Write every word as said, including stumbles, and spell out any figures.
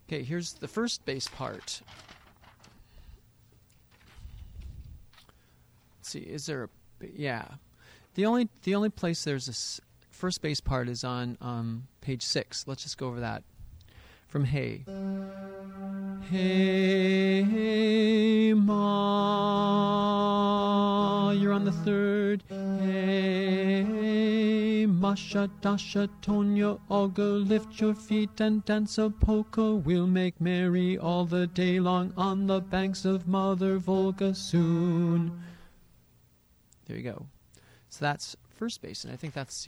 Okay, here's the first bass part. Let's see, is there a... Yeah. The only the only place there's a s- first bass part is on um, page six. Let's just go over that. From Hey. Hey, Ma, you're on the third. Hey, Masha, Dasha, Tonya, Olga, lift your feet and dance a polka. We'll make merry all the day long on the banks of Mother Volga soon. There you go. So that's first bass, and I think that's